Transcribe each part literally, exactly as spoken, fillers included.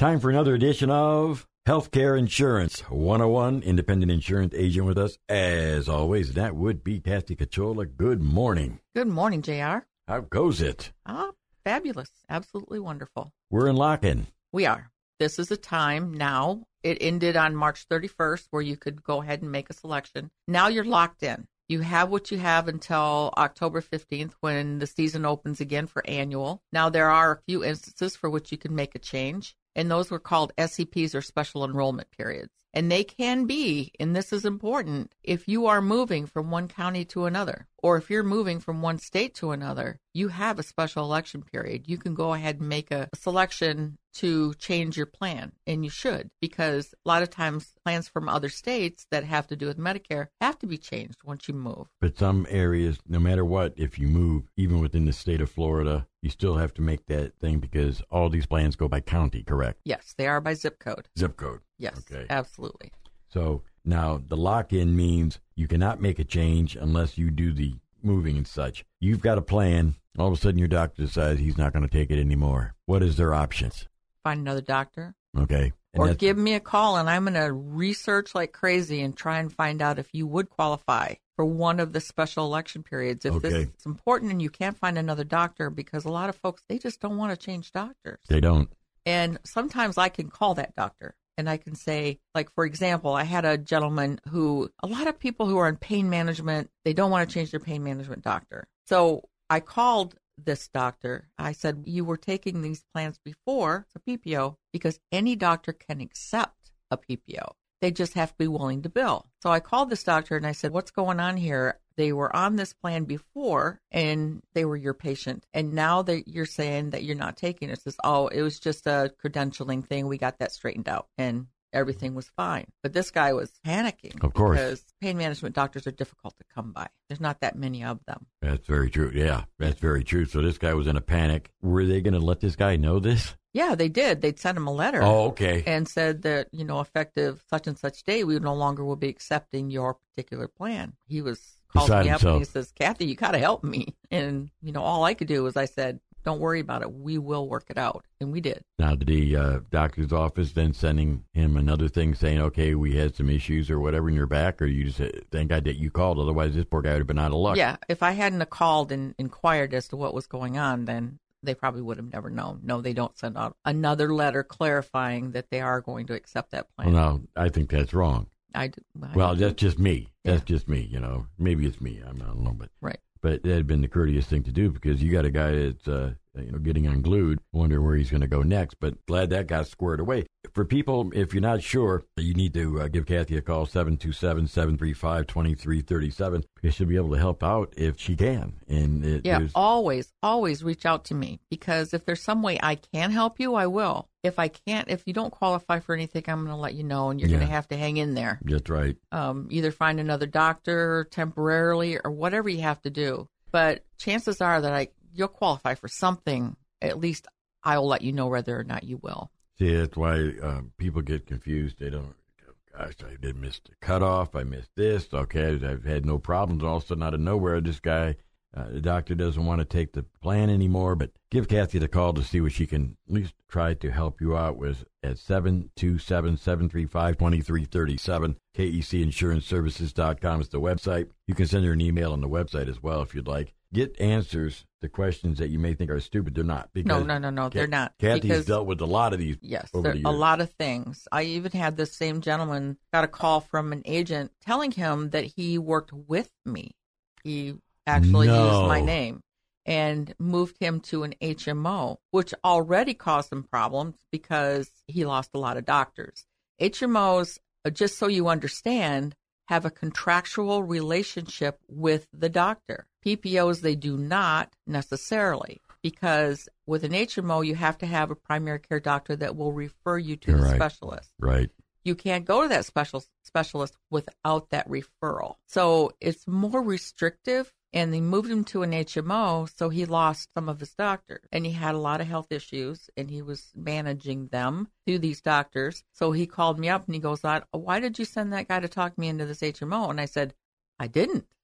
Time for another edition of Healthcare Insurance one oh one. Independent insurance agent with us, as always. That would be Kathy Cachola. Good morning. Good morning, J R. How goes it? Ah, fabulous. Absolutely wonderful. We're in lock-in. We are. This is a time now. It ended on March thirty-first where you could go ahead and make a selection. Now you're locked in. You have what you have until October fifteenth when the season opens again for annual. Now there are a few instances for which you can make a change, and those were called S E Ps or special enrollment periods. And they can be, and this is important, if you are moving from one county to another, or if you're moving from one state to another, you have a special election period. You can go ahead and make a selection to change your plan, and you should, because a lot of times plans from other states that have to do with Medicare have to be changed once you move. But some areas, no matter what, if you move, even within the state of Florida, you still have to make that thing because all these plans go by county, correct? Yes, they are by zip code. Zip code. Yes, okay. Absolutely. So now the lock-in means you cannot make a change unless you do the moving and such. You've got a plan. All of a sudden your doctor decides he's not going to take it anymore. What is their options? Find another doctor. Okay. And or give me a call, and I'm going to research like crazy and try and find out if you would qualify for one of the special election periods. If okay. this is important and you can't find another doctor, because a lot of folks, they just don't want to change doctors. They don't. And sometimes I can call that doctor. And I can say, like, for example, I had a gentleman who, a lot of people who are in pain management, they don't want to change their pain management doctor. So I called this doctor. I said, you were taking these plans before, it's a P P O, because any doctor can accept a P P O. They just have to be willing to bill. So I called this doctor and I said, what's going on here? They were on this plan before and they were your patient. And now that you're saying that you're not taking it, says, oh, it was just a credentialing thing. We got that straightened out and everything was fine. But this guy was panicking. Of course. Because pain management doctors are difficult to come by. There's not that many of them. That's very true. Yeah, that's very true. So this guy was in a panic. Were they going to let this guy know this? Yeah, they did. They'd sent him a letter. Oh, okay. And said that, you know, effective such and such day, we no longer will be accepting your particular plan. He was calls Beside me up himself. and he says, Kathy, you got to help me. And, you know, all I could do was I said, don't worry about it. We will work it out. And we did. Now, did the uh, doctor's office then sending him another thing saying, okay, we had some issues or whatever in your back, or you just said, thank God that you called, otherwise this poor guy would have been out of luck? Yeah, if I hadn't have called and inquired as to what was going on, then they probably would have never known. No, they don't send out another letter clarifying that they are going to accept that plan. Well, no, I think that's wrong. I, I well, that's just me. That's Yeah. just me, you know. Maybe it's me. I'm, I don't know, but Right. but that had been the courteous thing to do because you got a guy that's uh, you know getting unglued, wondering where he's going to go next. But glad that got squared away. For people, if you're not sure, you need to uh, give Kathy a call, seven two seven, seven three five, two three three seven, because she'll be able to help out if she can. And it, Yeah, there's- always, always reach out to me, because if there's some way I can help you, I will. If I can't, if you don't qualify for anything, I'm going to let you know, and you're Yeah. going to have to hang in there. That's right. Um, either find another doctor temporarily or whatever you have to do. But chances are that I you'll qualify for something. At least I'll let you know whether or not you will. See, that's why uh, people get confused. They don't, gosh, I did miss the cutoff. I missed this. Okay, I've had no problems. All of a sudden, out of nowhere, this guy, uh, the doctor doesn't want to take the plan anymore. But give Kathy the call to see what she can at least try to help you out with at seven two seven, seven three five, two three three seven. K E C insurance services dot com is the website. You can send her an email on the website as well if you'd like. Get answers to questions that you may think are stupid. They're not. No, no, no, no, Ka- they're not. Kathy's because, dealt with a lot of these. Yes, over there the a years. lot of things. I even had this same gentleman got a call from an agent telling him that he worked with me. He actually No. used my name and moved him to an H M O, which already caused him problems because he lost a lot of doctors. H M Os, uh, just so you understand, have a contractual relationship with the doctor. P P Os, they do not necessarily, because with an H M O, you have to have a primary care doctor that will refer you to You're the right. specialist. Right. You can't go to that special specialist without that referral. So it's more restrictive, and they moved him to an H M O, so he lost some of his doctors. And he had a lot of health issues, and he was managing them through these doctors. So he called me up, and he goes, why did you send that guy to talk me into this H M O? And I said, I didn't.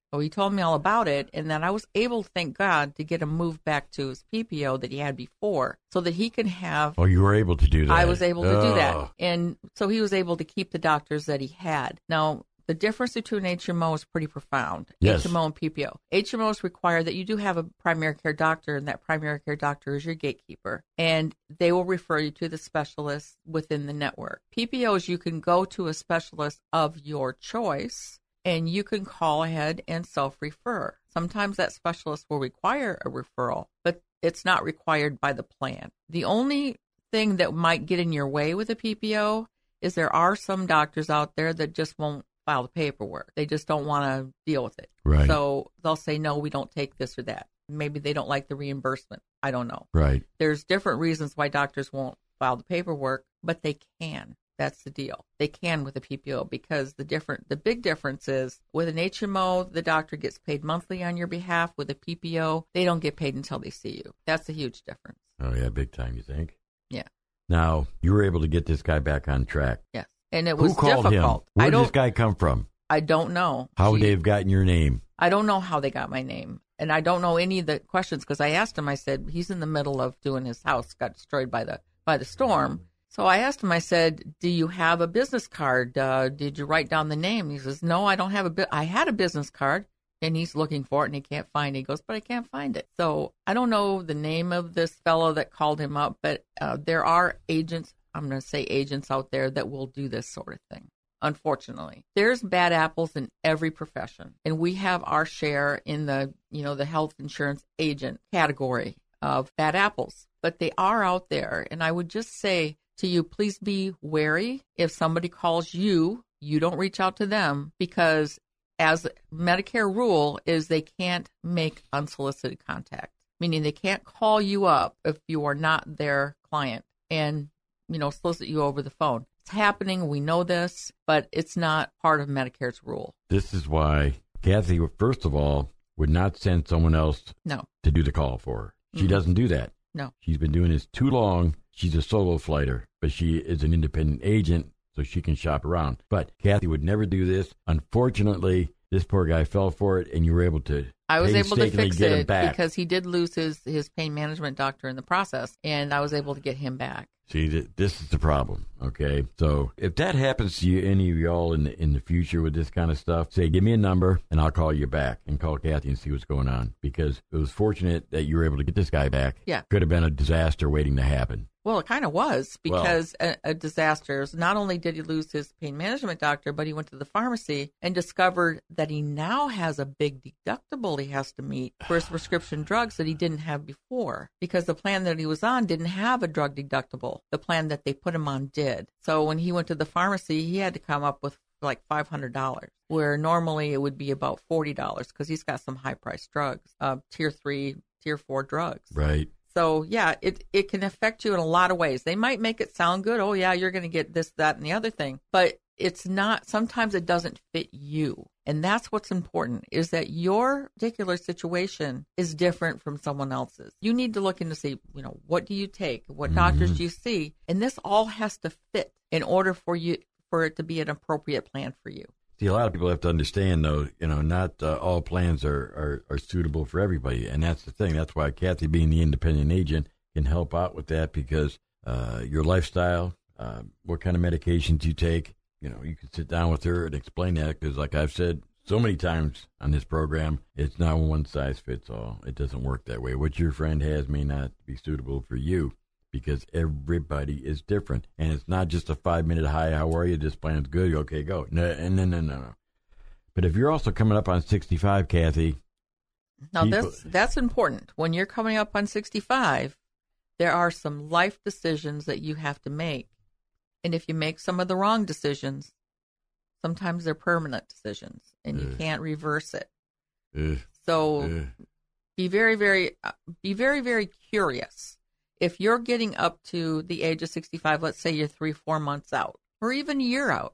So he told me all about it, and then I was able, thank God, to get him moved back to his P P O that he had before so that he can have... Oh, you were able to do that. I was able to oh. do that. And so he was able to keep the doctors that he had. Now, the difference between H M O is pretty profound. Yes. H M O and P P O. H M Os require that you do have a primary care doctor, and that primary care doctor is your gatekeeper. And they will refer you to the specialist within the network. P P Os, you can go to a specialist of your choice, and you can call ahead and self-refer. Sometimes that specialist will require a referral, but it's not required by the plan. The only thing that might get in your way with a P P O is there are some doctors out there that just won't file the paperwork. They just don't want to deal with it. Right. So they'll say, no, we don't take this or that. Maybe they don't like the reimbursement. I don't know. Right. There's different reasons why doctors won't file the paperwork, but they can. That's the deal. They can with a P P O because the different, the big difference is with an H M O, the doctor gets paid monthly on your behalf. With a P P O, they don't get paid until they see you. That's a huge difference. Oh, yeah, big time, you think? Yeah. Now, you were able to get this guy back on track. Yes. And it was Who called difficult. him? Where I did don't, this guy come from? I don't know. How would Gee. they have gotten your name? I don't know how they got my name. And I don't know any of the questions because I asked him, I said, he's in the middle of doing his house, got destroyed by the by the storm. So I asked him, I said, do you have a business card? Uh, did you write down the name? He says, no, I don't have a bit. I had a business card. And he's looking for it and he can't find it. He goes, but I can't find it. So I don't know the name of this fellow that called him up, but uh, there are agents, I'm going to say agents out there that will do this sort of thing. Unfortunately, there's bad apples in every profession, and we have our share in the, you know, the health insurance agent category of bad apples, but they are out there. And I would just say to you, please be wary. If somebody calls you, you don't reach out to them because as Medicare rule is they can't make unsolicited contact, meaning they can't call you up if you are not their client and, you know, solicit you over the phone. It's happening. We know this, but it's not part of Medicare's rule. This is why Kathy, first of all, would not send someone else no. to do the call for her. She Mm-hmm. doesn't do that. No. She's been doing this too long. She's a solo flighter, but she is an independent agent, so she can shop around. But Kathy would never do this. Unfortunately, this poor guy fell for it, and you were able to I was able to painstakingly fix get him it back. because he did lose his, his pain management doctor in the process, and I was able to get him back. See, th- this is the problem, okay? So if that happens to you, any of y'all in the, in the future with this kind of stuff, say, give me a number, and I'll call you back and call Kathy and see what's going on. Because it was fortunate that you were able to get this guy back. Yeah. Could have been a disaster waiting to happen. Well, it kind of was because well, a, a disaster. Not only did he lose his pain management doctor, but he went to the pharmacy and discovered that he now has a big deductible he has to meet for his prescription drugs that he didn't have before because the plan that he was on didn't have a drug deductible. The plan that they put him on did. So when he went to the pharmacy, he had to come up with like five hundred dollars, where normally it would be about forty dollars because he's got some high-priced drugs, uh, tier three, tier four drugs. Right. So, yeah, it, it can affect you in a lot of ways. They might make it sound good. Oh, yeah, you're going to get this, that, and the other thing. But it's not, sometimes it doesn't fit you. And that's what's important, is that your particular situation is different from someone else's. You need to look into see, you know, what do you take? What mm-hmm. doctors do you see? And this all has to fit in order for you, for it to be an appropriate plan for you. See, a lot of people have to understand, though, you know, not uh, all plans are, are, are suitable for everybody. And that's the thing. That's why Kathy, being the independent agent, can help out with that because uh, your lifestyle, uh, what kind of medications you take, you know, you can sit down with her and explain that because, like I've said so many times on this program, it's not one size fits all. It doesn't work that way. What your friend has may not be suitable for you. Because everybody is different. And it's not just a five-minute, hi, how are you? This plan's good. Okay, go. No, no, no, no, no. But if you're also coming up on sixty-five, Kathy. Now, people... that's, that's important. When you're coming up on sixty-five, there are some life decisions that you have to make. And if you make some of the wrong decisions, sometimes they're permanent decisions, and you uh, can't reverse it. Uh, so uh, be very, very, uh, be very, very curious. If you're getting up to the age of sixty-five, let's say you're three, four months out, or even a year out,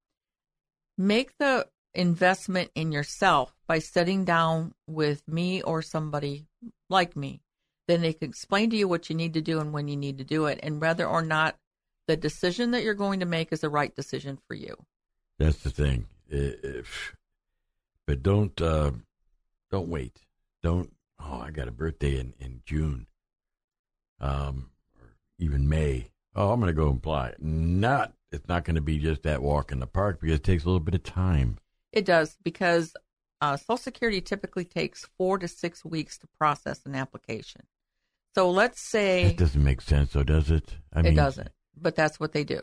make the investment in yourself by sitting down with me or somebody like me. Then they can explain to you what you need to do and when you need to do it, and whether or not the decision that you're going to make is the right decision for you. That's the thing. If, but don't uh, don't wait. Don't, oh, I got a birthday in, in June, um, or even May. Oh, I'm going to go apply. Not, it's not going to be just that walk in the park because it takes a little bit of time. It does, because uh, Social Security typically takes four to six weeks to process an application. So let's say... It doesn't make sense, though, does it? I it mean, doesn't, but that's what they do.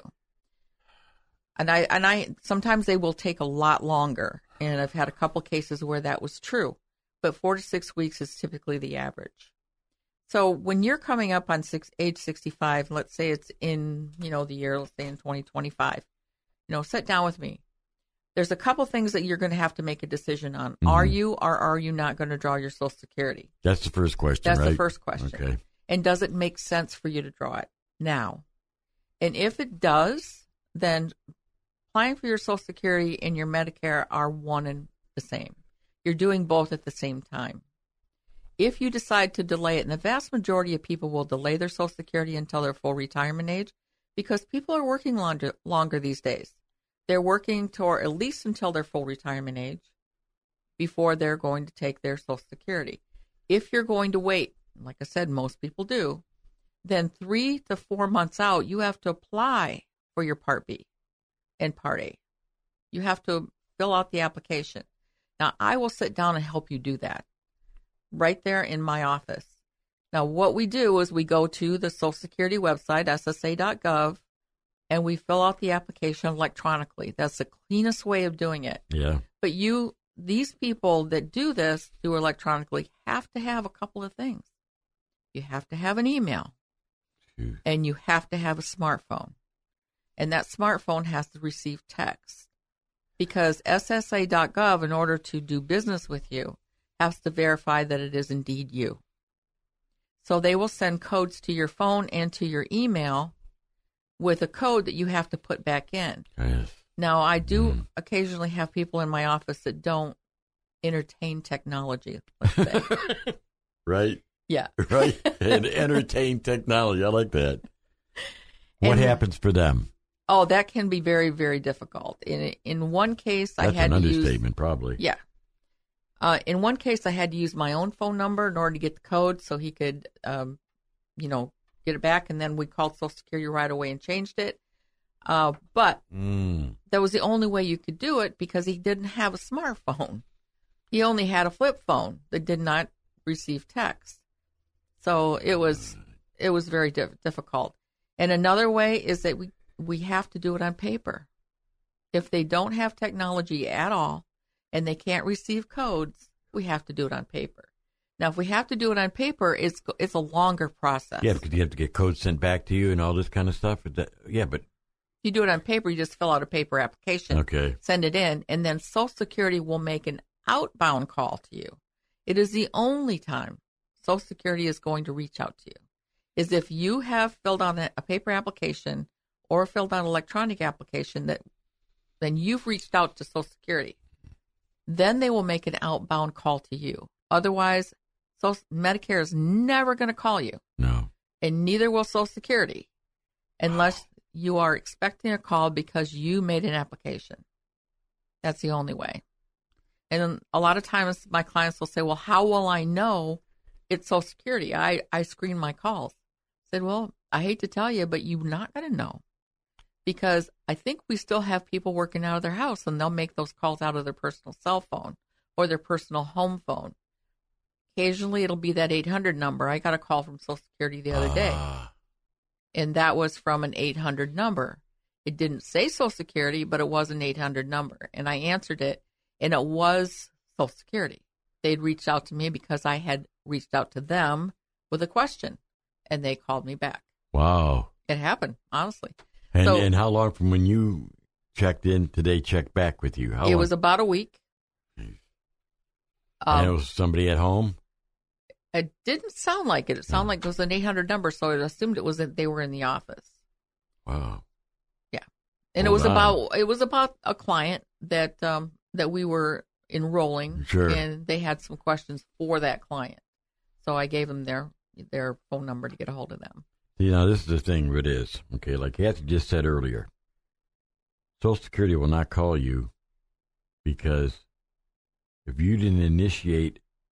And I and I sometimes they will take a lot longer, and I've had a couple cases where that was true. But four to six weeks is typically the average. So when you're coming up on six, age sixty-five, let's say it's in, you know, the year, let's say in twenty twenty-five, you know, sit down with me. There's a couple things that you're going to have to make a decision on. Mm-hmm. Are you or are you not going to draw your Social Security? That's the first question, That's right? the first question. Okay. And does it make sense for you to draw it now? And if it does, then applying for your Social Security and your Medicare are one and the same. You're doing both at the same time. If you decide to delay it, and the vast majority of people will delay their Social Security until their full retirement age, because people are working longer, longer these days. They're working toward at least until their full retirement age before they're going to take their Social Security. If you're going to wait, like I said, most people do, then three to four months out, you have to apply for your Part B and Part A. You have to fill out the application. Now, I will sit down and help you do that right there in my office. Now, what we do is we go to the Social Security website, S S A dot gov, and we fill out the application electronically. That's the cleanest way of doing it. Yeah. But you, these people that do this, do electronically, have to have a couple of things. You have to have an email, Jeez. And you have to have a smartphone. And that smartphone has to receive text. Because S S A dot gov, in order to do business with you, has to verify that it is indeed you. So they will send codes to your phone and to your email with a code that you have to put back in. Yes. Now, I do mm. occasionally have people in my office that don't entertain technology, let's say. Right? Yeah. Right? And entertain technology. I like that. What and, happens for them? Oh, that can be very, very difficult. In in one case, That's I had an to understatement, use, probably. Yeah. Uh, in one case, I had to use my own phone number in order to get the code so he could, um, you know, get it back. And then we called Social Security right away and changed it. Uh, but mm. that was the only way you could do it because he didn't have a smartphone. He only had a flip phone that did not receive text. So it was it was very di- difficult. And another way is that we, we have to do it on paper. If they don't have technology at all and they can't receive codes, we have to do it on paper. Now, if we have to do it on paper, it's it's a longer process. Yeah, because you have to get codes sent back to you and all this kind of stuff. That, yeah, but... If you do it on paper, you just fill out a paper application, okay. Send it in, and then Social Security will make an outbound call to you. It is the only time Social Security is going to reach out to you, is if you have filled out a, a paper application or filled out an electronic application, that then you've reached out to Social Security. Then they will make an outbound call to you. Otherwise, Social, Medicare is never going to call you. No. And neither will Social Security, unless wow. you are expecting a call because you made an application. That's the only way. And a lot of times my clients will say, well, how will I know it's Social Security? I, I screen my calls. I said, well, I hate to tell you, but you're not going to know. Because I think we still have people working out of their house, and they'll make those calls out of their personal cell phone or their personal home phone. Occasionally, it'll be that eight hundred number. I got a call from Social Security the other day, uh. and that was from an eight hundred number. It didn't say Social Security, but it was an eight hundred number, and I answered it, and it was Social Security. They'd reached out to me because I had reached out to them with a question, and they called me back. Wow. It happened, honestly. And, so, and how long from when you checked in to they checked back with you? How it long? was about a week. And Um, it was somebody at home? It didn't sound like it. It sounded like it was an eight hundred number, so I assumed it was that they were in the office. Wow. Yeah. And Hold it was on. about it was about a client that um, that we were enrolling, Sure. and they had some questions for that client. So I gave them their their phone number to get a hold of them. You know, this is the thing it is. Okay, like Kathy just said earlier, Social Security will not call you because if you didn't initiate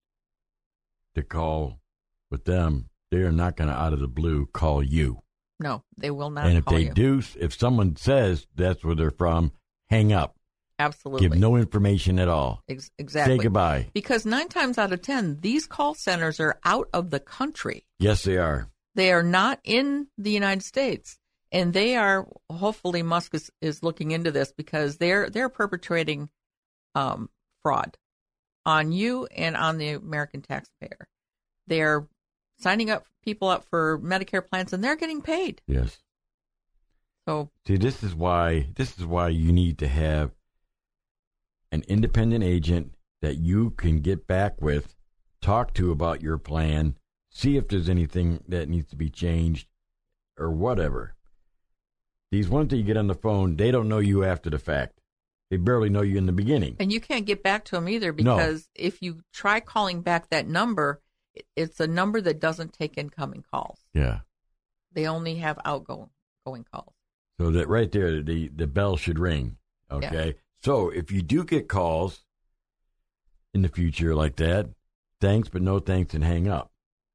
to call with them, they are not going to, out of the blue, call you. No, they will not And if call they you. do, if someone says that's where they're from, hang up. Absolutely. Give no information at all. Ex- exactly. Say goodbye. Because nine times out of ten, these call centers are out of the country. Yes, they are. They are not in the United States. And they are, hopefully Musk is, is looking into this because they're they're perpetrating um, fraud on you and on the American taxpayer. They're signing up people up for Medicare plans and they're getting paid. Yes. So See, this is why this is why you need to have an independent agent that you can get back with, talk to about your plan, see if there's anything that needs to be changed or whatever. These ones that you get on the phone, they don't know you after the fact. They barely know you in the beginning. And you can't get back to them either because no. if you try calling back that number, it's a number that doesn't take incoming calls. Yeah. They only have outgoing going calls. So that right there, the, the bell should ring. Okay. Yeah. So if you do get calls in the future like that, thanks, but no thanks, and hang up.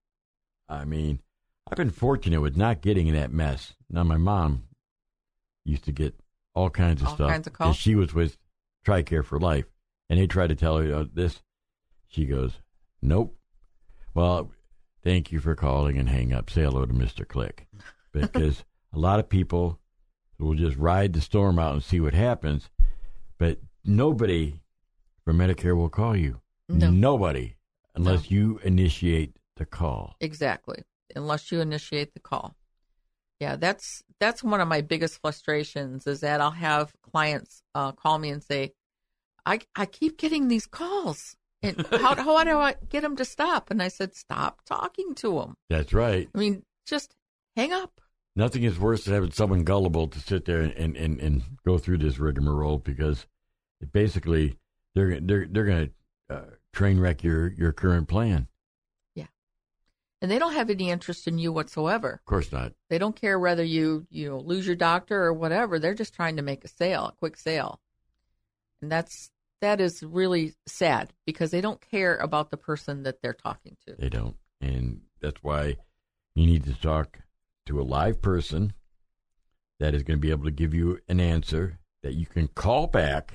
I mean, I've been fortunate with not getting in that mess. Now, my mom used to get all kinds of all stuff. All kinds of calls? She was with TRICARE for Life, and they tried to tell her uh, this. She goes, nope. Well, thank you for calling and hang up. Say hello to Mister Click. Because a lot of people will just ride the storm out and see what happens, but nobody from Medicare will call you. No. Nobody, unless no. you initiate the call. Exactly, unless you initiate the call. Yeah, that's that's one of my biggest frustrations is that I'll have clients uh, call me and say, I, I keep getting these calls. And how, how do I get them to stop? And I said, stop talking to them. That's right. I mean, just hang up. Nothing is worse than having someone gullible to sit there and, and, and go through this rigmarole because it basically they're they're they're going to uh, train wreck your, your current plan. Yeah, and they don't have any interest in you whatsoever. Of course not. They don't care whether you you know lose your doctor or whatever. They're just trying to make a sale, a quick sale, and that's. That is really sad because they don't care about the person that they're talking to. They don't. And that's why you need to talk to a live person that is going to be able to give you an answer that you can call back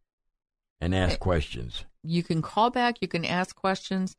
and ask questions. You can call back. You can ask questions.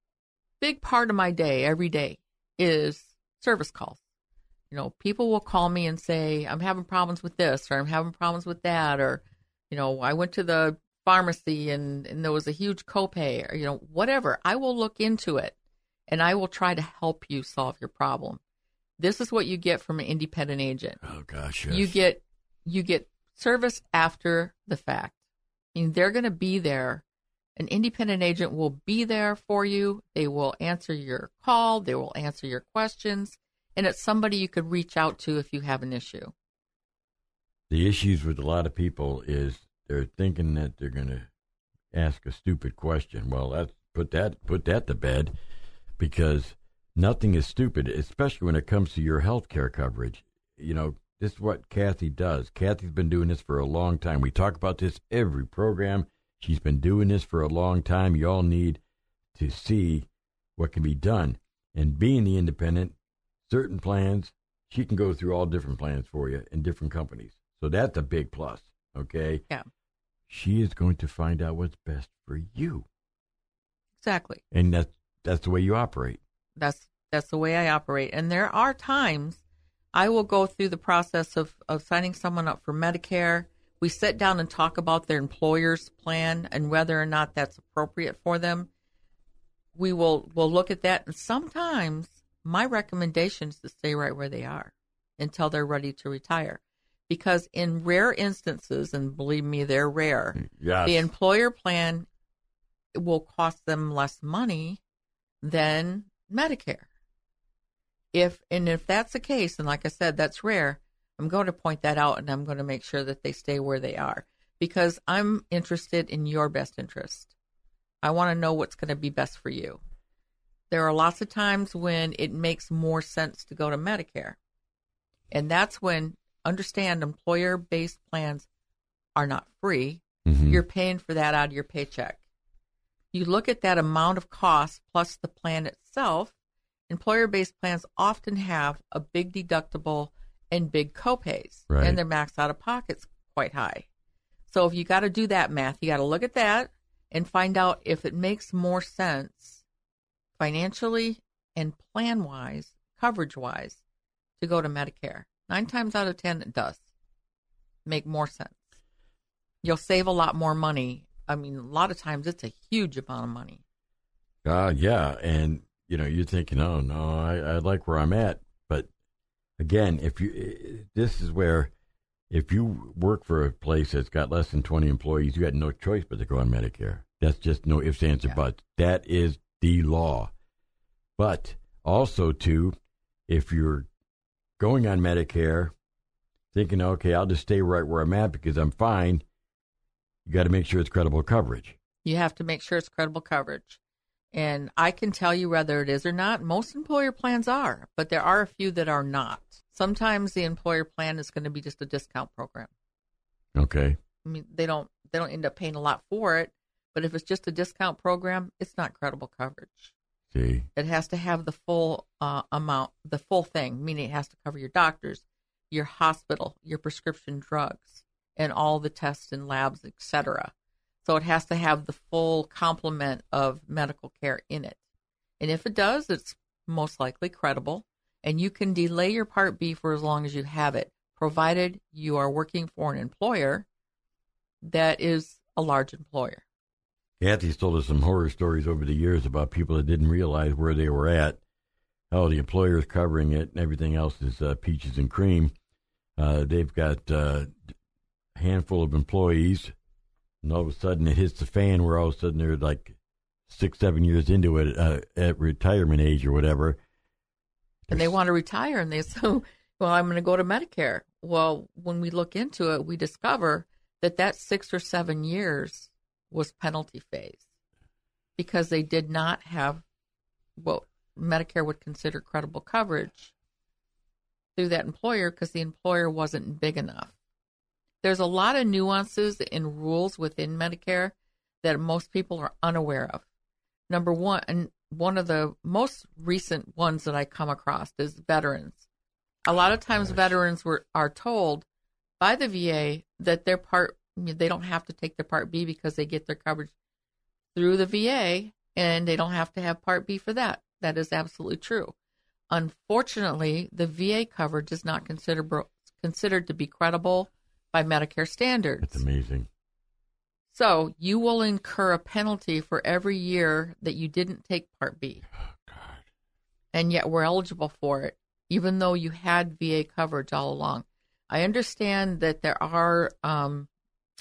Big part of my day, every day, is service calls. You know, people will call me and say, I'm having problems with this or I'm having problems with that or, you know, I went to the pharmacy and, and there was a huge copay or, you know, whatever. I will look into it and I will try to help you solve your problem. This is what you get from an independent agent. Oh gosh, yes. You get you get service after the fact. I mean, they're going to be there. An independent agent will be there for you. They will answer your call. They will answer your questions. And it's somebody you could reach out to if you have an issue. The issues with a lot of people is they're thinking that they're going to ask a stupid question. Well, that's, put that put that to bed because nothing is stupid, especially when it comes to your health care coverage. You know, this is what Kathy does. Kathy's been doing this for a long time. We talk about this every program. She's been doing this for a long time. You all need to see what can be done. And being the independent, certain plans, she can go through all different plans for you in different companies. So that's a big plus, okay? Yeah. She is going to find out what's best for you. Exactly. And that's, that's the way you operate. That's that's the way I operate. And there are times I will go through the process of, of signing someone up for Medicare. We sit down and talk about their employer's plan and whether or not that's appropriate for them. We will we'll look at that. And sometimes my recommendation is to stay right where they are until they're ready to retire. Because in rare instances, and believe me, they're rare, yes. The employer plan will cost them less money than Medicare. If and if that's the case, and like I said, that's rare, I'm going to point that out and I'm going to make sure that they stay where they are because I'm interested in your best interest. I want to know what's going to be best for you. There are lots of times when it makes more sense to go to Medicare. And that's when, understand, employer-based plans are not free. Mm-hmm. You're paying for that out of your paycheck. You look at that amount of cost plus the plan itself. Employer-based plans often have a big deductible and big copays, right. and their max out-of-pocket's quite high. So if you got to do that math, you got to look at that and find out if it makes more sense financially and plan-wise, coverage-wise, to go to Medicare. Nine times out of ten, it does make more sense. You'll save a lot more money. I mean, a lot of times it's a huge amount of money. Uh, yeah, and, you know, you're thinking, oh, no, I, I like where I'm at. But, again, if you, this is where if you work for a place that's got less than twenty employees, you got no choice but to go on Medicare. That's just no ifs, ands, or Yeah. buts. That is the law. But also, too, if you're going on Medicare, thinking, okay, I'll just stay right where I'm at because I'm fine, you got to make sure it's credible coverage. You have to make sure it's credible coverage. And I can tell you whether it is or not. Most employer plans are, but there are a few that are not. Sometimes the employer plan is going to be just a discount program. Okay. I mean, they don't they don't end up paying a lot for it, but if it's just a discount program, it's not credible coverage. See. It has to have the full uh, amount, the full thing, meaning it has to cover your doctors, your hospital, your prescription drugs, and all the tests and labs, et cetera. So it has to have the full complement of medical care in it. And if it does, it's most likely credible. And you can delay your Part B for as long as you have it, provided you are working for an employer that is a large employer. Kathy's told us some horror stories over the years about people that didn't realize where they were at. Oh, the employer is covering it, and everything else is uh, peaches and cream. Uh, they've got uh, a handful of employees, and all of a sudden it hits the fan where all of a sudden they're like six, seven years into it uh, at retirement age or whatever. And they want to retire, and they say, well, I'm going to go to Medicare. Well, when we look into it, we discover that that six or seven years was penalty phase because they did not have what Medicare would consider credible coverage through that employer because the employer wasn't big enough. There's a lot of nuances and rules within Medicare that most people are unaware of. Number one, and one of the most recent ones that I come across is veterans. A lot of times Gosh. veterans were are told by the V A that their part, they don't have to take their Part B because they get their coverage through the V A, and they don't have to have Part B for that. That is absolutely true. Unfortunately, the V A coverage is not considered considered to be credible by Medicare standards. That's amazing. So you will incur a penalty for every year that you didn't take Part B. Oh, God. And yet we're eligible for it, even though you had V A coverage all along. I understand that there are um,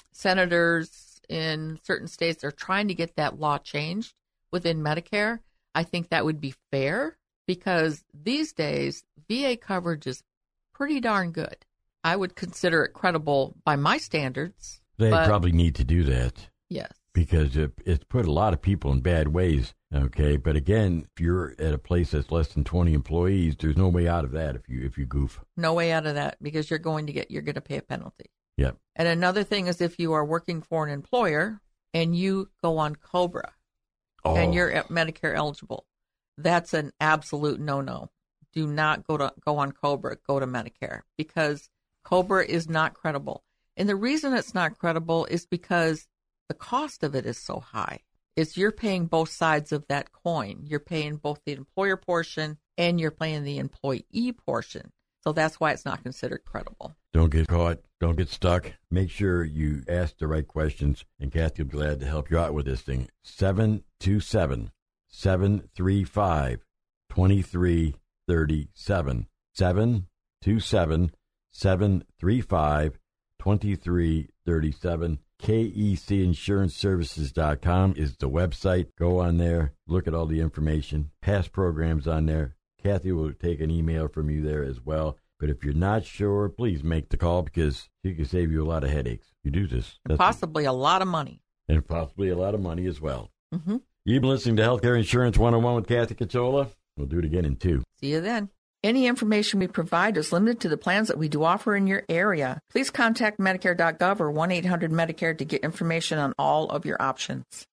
senators in certain states that are trying to get that law changed within Medicare. I think that would be fair because these days V A coverage is pretty darn good. I would consider it credible by my standards. They but, probably need to do that. Yes. Because it, it's put a lot of people in bad ways, okay? But again, if you're at a place that's less than twenty employees, there's no way out of that if you if you goof. No way out of that because you're going to get you're going to pay a penalty. Yep. And another thing is if you are working for an employer and you go on COBRA Oh. and you're at Medicare eligible, that's an absolute no-no. Do not go to go on COBRA, go to Medicare because COBRA is not credible. And the reason it's not credible is because the cost of it is so high. It's you're paying both sides of that coin. You're paying both the employer portion and you're paying the employee portion. So that's why it's not considered credible. Don't get caught. Don't get stuck. Make sure you ask the right questions, and Kathy will be glad to help you out with this thing. seven two seven, seven three five, two three three seven. seven two seven, seven three five, two three three seven. K E C Insurance Services dot com is the website. Go on there. Look at all the information. Past programs on there. Kathy will take an email from you there as well. But if you're not sure, please make the call because she can save you a lot of headaches. You do this. And possibly a lot of money. And possibly a lot of money as well. Mm-hmm. You've been listening to Healthcare Insurance one oh one with Kathy Cachola. We'll do it again in two. See you then. Any information we provide is limited to the plans that we do offer in your area. Please contact Medicare dot gov or one eight hundred Medicare to get information on all of your options.